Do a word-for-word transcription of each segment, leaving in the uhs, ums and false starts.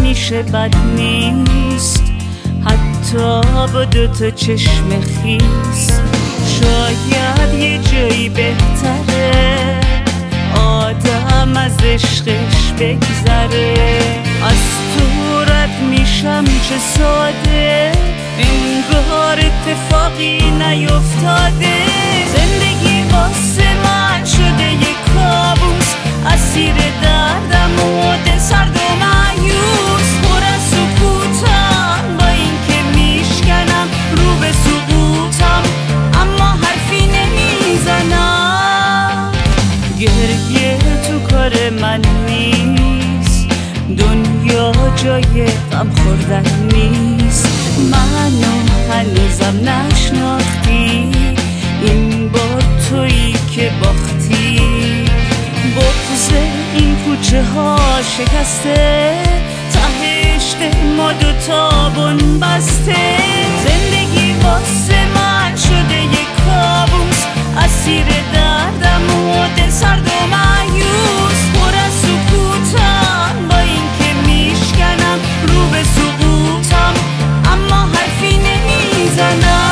همیشه بد نیست، حتی با دوتا چشم خیس. شاید یه جایی بهتره آدم از عشقش بگذره. از تو رد میشم چه ساده، انگار اتفاقی نیفتاده. زندگی واسه من شده یه کابوس، اسیر دردم و دل سرد و مایوس. پر از سکوتم با این که میشکنم رو به سقوطم، اما حرفی نمیزنم. گریه تو کار من نیست، دنیا جای غم خوردن نیست. منو هنوزم نشناختی، این بار تویی که باختی. بغض این کوچه ها شکسته، ته عشق ما دوتا بن بسته. زندگی واسه من شده یک کابوس، اسیر دردم و دل سرد و مایوس. پر از سکوتم با این که میشکنم رو به سقوطم، اما حرفی نمیزنم.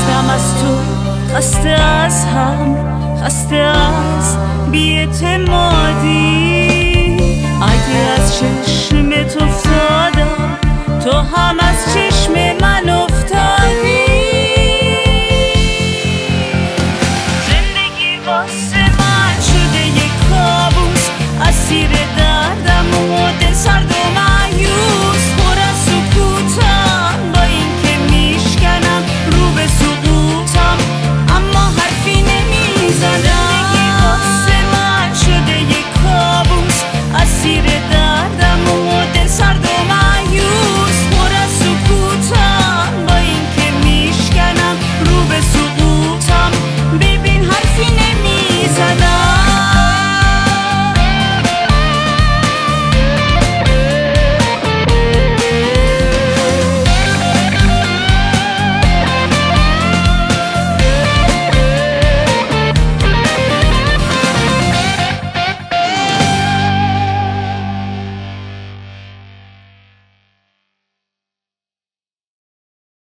خسته از هم، خسته از بی‌اعتمادی.